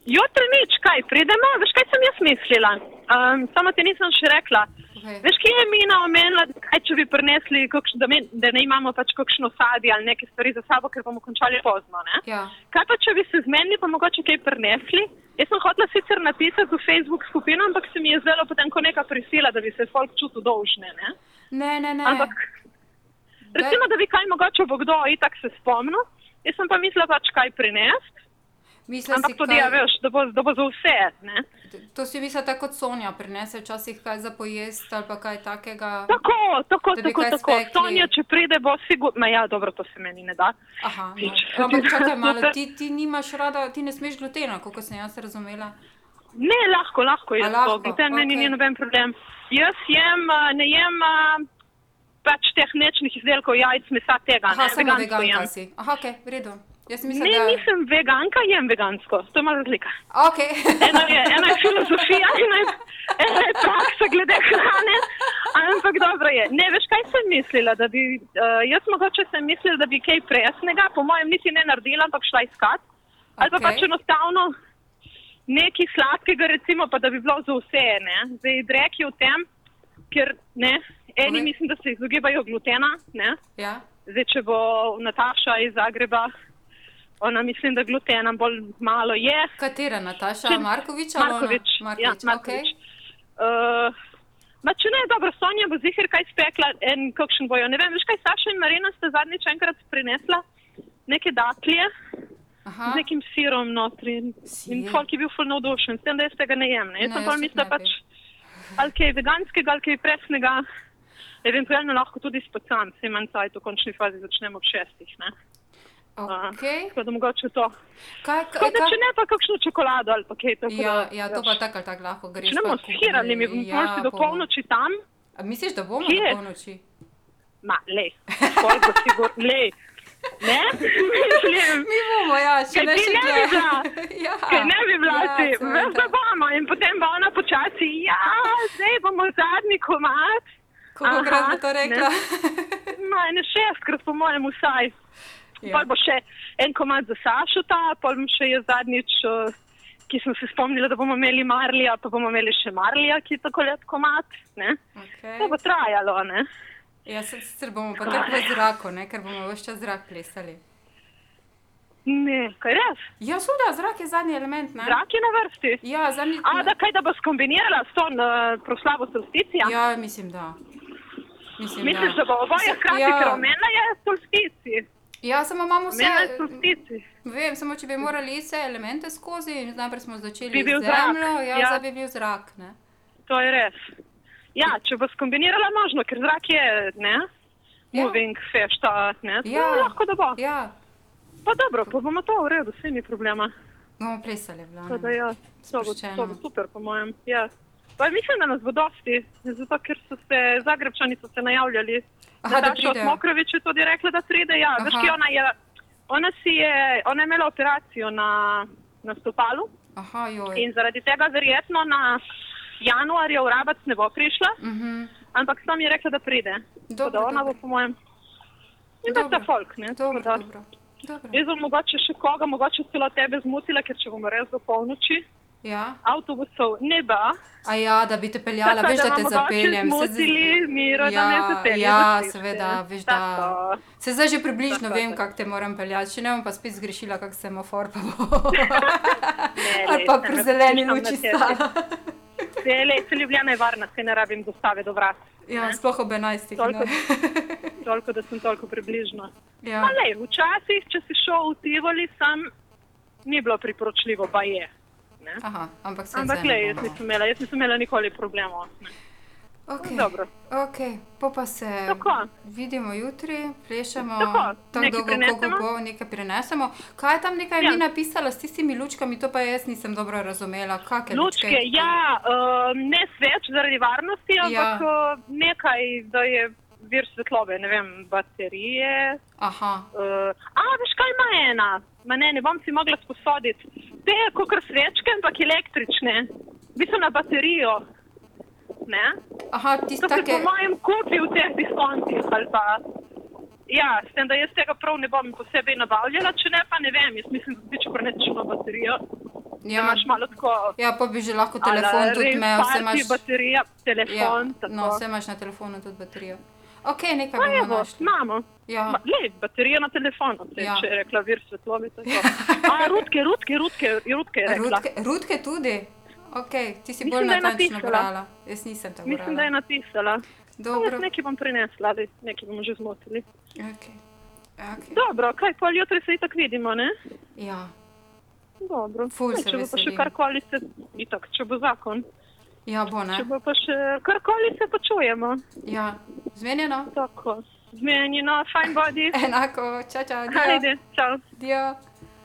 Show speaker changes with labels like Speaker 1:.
Speaker 1: Jutri nič, kaj, pridemo, veš, kaj sem jaz mislila? Samo ti nisem še rekla.
Speaker 2: Okay.
Speaker 1: Veš, kje je Mina omenila, kaj če bi prinesli, da ne imamo pač kakšno sadje ali neke stvari za sabo, ker bomo končali pozno, ne?
Speaker 2: Ja.
Speaker 1: Kaj pa, če bi se zmenili, pa mogoče kaj prinesli? Jaz sem hotela sicer napisati v Facebook skupino, ampak se mi je zdelo potem ko neka prisila, da bi se folk čutil dolžne, ne?
Speaker 2: Ne.
Speaker 1: Ampak, recimo, da bi kaj mogoče bo kdo itak se spomnil, jaz sem pa mislila pač kaj prinesti. Ampak tudi, ja, veš, da bo za vse, ne?
Speaker 2: To si misla tako kot Sonja prinese včasih kaj za pojest ali pa kaj takega?
Speaker 1: Tako.
Speaker 2: Spekli.
Speaker 1: Sonja, če pride, bo sigurno, ja, dobro, to se meni ne da.
Speaker 2: Aha, no. Ampak čakaj malo, ti nimaš rada, ti ne smeš glutena, kako sem jaz razumela?
Speaker 1: Ne, lahko je to, gluten meni ni noben problem. Jaz ne jem pač teh mlečnih izdelkov, jajc, mesa, tega,
Speaker 2: Aha,
Speaker 1: ne,
Speaker 2: samo
Speaker 1: vegansko
Speaker 2: veganka
Speaker 1: jem.
Speaker 2: si. Aha, okej, v redu. Jaz mislim,
Speaker 1: Ne, nisem veganka, jem vegansko, to je malo razlika.
Speaker 2: Okej.
Speaker 1: Ena je filozofija, ena je praksa glede hrane, ampak dobro je. Ne, veš, kaj sem mislila, da bi, jaz mogoče sem mislila, da bi kaj presnega, po mojem niti ne naredila, ampak šla iskat. Ali pa pač enostavno nekaj sladkega, recimo, pa da bi bilo za vse, ne. Zdaj, drek je v tem, ker, ne, eni mislim, da se izogibajo glutena, ne.
Speaker 2: Ja.
Speaker 1: Zdaj, če bo Nataša iz Zagreba, ona mislim, da glutena bolj malo je.
Speaker 2: Katera Nataša? Markovič?
Speaker 1: Markovič, ja, Markovič. Če ne, dobro, Sonja bo ziher kaj spekla, kakšen bojo, ne vem, veš kaj, Saša in Marina sta zadnjič enkrat prinesla neke datlje z nekim sirom notri in folk je bil ful navdušen, s tem, da jaz tega ne jem, ne. Jaz sem pa mislila pač ali kaj veganskega, ali kaj presnega, eventualno lahko tudi spacam, se imam cajt, v končni fazi začnemo ob 6, ne. Tako da mogoče to. Če ne pa kakšno čokolado ali pa kaj tako.
Speaker 2: Ja, to pa tako ali tako lahko greš.
Speaker 1: Če ne bomo skirali, mi bomo si do polnoči tam.
Speaker 2: A misliš, da bomo do polnoči?
Speaker 1: Lej, folk bo sigurno, lej. Ne? Mislim.
Speaker 2: Mi bomo, ja, še ne še tle.
Speaker 1: Kaj ne bi bila ti, veš, da bomo in potem bo ona počasi, ja, zdaj bomo zadnji komad.
Speaker 2: Kolikokrat bo to rekla?
Speaker 1: Ne, 6krat po mojem vsaj. Pol bo še en komad za Sašota, pol bom še jaz zadnjič, ki sem se spomnila, da bomo imeli Marlija, pa bomo imeli še Marlija, ki je tako let komad, ne. To bo trajalo, ne.
Speaker 2: Ja, sicer bomo pa tako v zraku, ne, ker bomo ves čas zrak plesali.
Speaker 1: Ne, kaj res?
Speaker 2: Ja, seveda, zrak je zadnji element, ne.
Speaker 1: Zrak je na vrsti?
Speaker 2: Ja, zadnji...
Speaker 1: da bo skombinirala s to proslavo solsticija?
Speaker 2: Ja, mislim, da.
Speaker 1: Misliš, da bo oboje hkrati, ker omenila je solstici?
Speaker 2: Ja, samo imamo vse...
Speaker 1: Omenila je solstici.
Speaker 2: Vem, samo če bi morali vse elemente skozi, najprej smo začeli z zemljo, zdaj bi bil zrak, ne.
Speaker 1: To je res. Ja, če bo skombinirala možno, ker zrak je, ne, moving, fešta, ne, to lahko da bo.
Speaker 2: Ja.
Speaker 1: Pa dobro, pa bomo to v redu, vse ni problema.
Speaker 2: Bomo plesali, vlane.
Speaker 1: Tako da ja, to bo super po mojem, ja. Pa mislim, da nas bo dosti, zato ker Zagrebčani so se najavljali. Nataša Mokrovič je tudi rekla, da pride, ja. Veš, ki ona je imela operacijo na stopalu.
Speaker 2: Aha, joj.
Speaker 1: In zaradi tega verjetno na januarja v Rabac ne bo prišla, ampak sam je rekla, da pride.
Speaker 2: Dobro.
Speaker 1: Ona bo po mojem. In da sta folk, ne.
Speaker 2: Dobro.
Speaker 1: Jaz bom mogoče še koga, mogoče celo tebe zmutila, ker če bomo res do polnoči.
Speaker 2: Ja.
Speaker 1: Avtobusov ne ba.
Speaker 2: A ja, da bi te peljala, veš, da te zapeljem.
Speaker 1: Miro, da me zapeljem.
Speaker 2: Ja, seveda, veš, da... Se zdaj že približno vem, kak te moram peljati, če ne bom pa spet zgrešila kak semafor, pa bo... Ali pa pri zeleni luči stala.
Speaker 1: Se Ljubljana je varna, se ne rabim dostave do vrat.
Speaker 2: Ja, sploh ob 11, ne.
Speaker 1: Toliko, da sem toliko približno.
Speaker 2: Ja.
Speaker 1: Pa lej, včasih, če si šel v Tivoli, ni bilo priporočljivo, pa je.
Speaker 2: Aha, ampak
Speaker 1: lej, jaz nisem imela nikoli problemov.
Speaker 2: Ok, pa se vidimo jutri, plešemo, tako dolgo, koliko bo, nekaj prinesemo. Kaj je tam nekaj mi napisala s tistimi lučkami, to pa jaz nisem dobro razumela. Kake lučke?
Speaker 1: Lučke, ja, ne sveč zaradi varnosti, ampak nekaj, da je vir svetlobe, ne vem, baterije.
Speaker 2: Aha.
Speaker 1: Veš kaj ima ena? Ne bom si mogla sposoditi. Te je kakor svečke, ampak električne. Mislim na baterijo. Ne?
Speaker 2: Aha, tiste take...
Speaker 1: To se po mojem kupi v teh diskontih ali pa... Ja, s tem, da jaz tega prav ne bom posebej nabavljala, če ne pa ne vem. Jaz mislim, da če prenesemo baterijo. Ja. Imaš malo tako...
Speaker 2: Ja, pa bi že lahko telefon tudi imel.
Speaker 1: Baterija, telefon,
Speaker 2: tako. No, vse imaš na telefonu tudi baterijo. Ok, nekaj bomo našli.
Speaker 1: Imamo.
Speaker 2: Ja.
Speaker 1: Baterija na telefonu, če je rekla vir svetlobe. Rutke je rekla.
Speaker 2: Rutke tudi? Ok, ti si bolj natančno brala. Jaz nisem tako brala.
Speaker 1: Mislim, da je napisala.
Speaker 2: Dobro.
Speaker 1: Jaz nekaj bom prinesla, nekaj bomo že zmotili.
Speaker 2: Ok.
Speaker 1: Dobro, kaj, pol jutri se itak vidimo, ne?
Speaker 2: Ja.
Speaker 1: Dobro.
Speaker 2: Ful se
Speaker 1: veselim. Če bo pa še karkoli se, itak, če bo zakon.
Speaker 2: Ja, bo, ne?
Speaker 1: Če bo pa še karkoli se počujemo.
Speaker 2: Ja, zmenjeno?
Speaker 1: Tako, zmenjeno, fajn bodi.
Speaker 2: Enako, čau, dio.
Speaker 1: Ajde, čau.
Speaker 2: Dio.